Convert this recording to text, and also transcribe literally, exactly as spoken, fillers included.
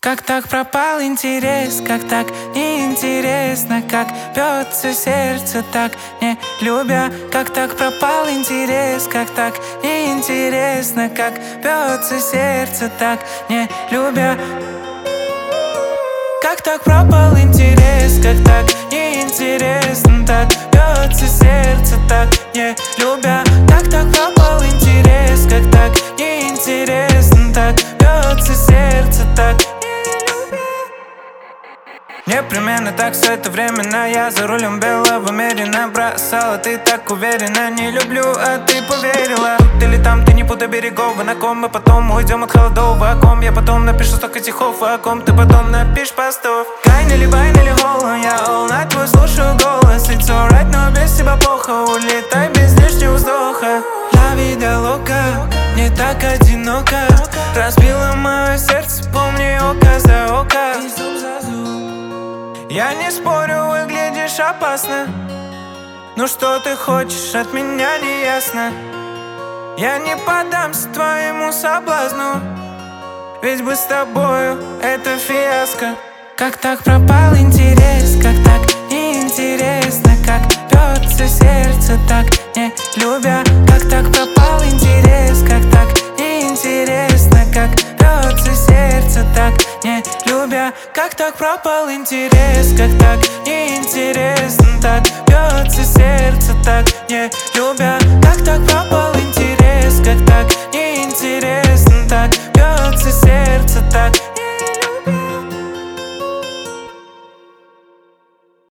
Как так пропал интерес, как так неинтересно, как бьется сердце, так не любя. Как так пропал интерес, как так неинтересно, как бьется сердце, так не любя. Как так пропал интерес, как так неинтересно, так бьется сердце, так не любя. Как так пропал интерес, как так неинтересно, так бьется сердце, так непременно так все это временно. Я за рулем белого мерина бросала, ты так уверена. Не люблю, а ты поверила. Тут или там, ты не путай берегов. Вы на ком мы потом уйдем от холодов. О ком я потом напишу столько стихов, о ком ты потом напишешь постов. Кайнели, байнели, холла, я all night твой слушаю голос. It's alright, но без тебя плохо. Улетай без лишнего вздоха. La vida loca, не так одиноко. Разбила мое сердце, помни, око за око. Я не спорю, выглядишь опасно. Ну что ты хочешь от меня, не ясно. Я не поддамся твоему соблазну, ведь бы с тобою это фиаско. Как так пропал интерес, как так неинтересно, как бьется сердце, так не любя. Как так пропал интерес, как так неинтересно, как бьется сердце, так не любя. Как так пропал интерес, как так неинтересно, так бьется сердце.